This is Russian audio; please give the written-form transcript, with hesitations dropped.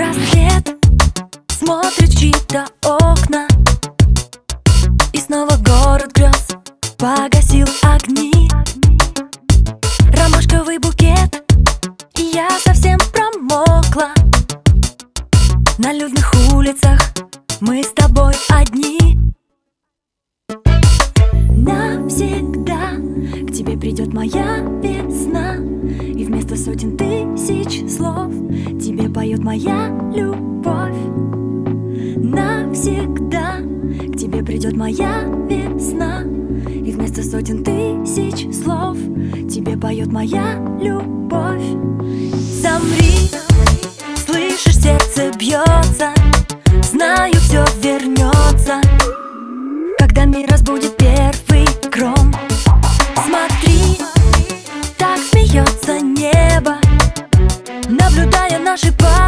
Рассвет смотрит в чьи-то окна, и снова город грез погасил огни. Ромашковый букет, и я совсем промокла. На людных улицах мы с тобой одни. Навсегда к тебе придет моя весна, и вместо сотен тысяч слов тебе поет моя любовь. Навсегда к тебе придет моя весна, и вместо сотен тысяч слов тебе поет моя любовь. Замри, слышишь, сердце бьется, знаю, все вернется, когда мир разбудит первый гром. Смотри, так смеется небо, наблюдая наши пары.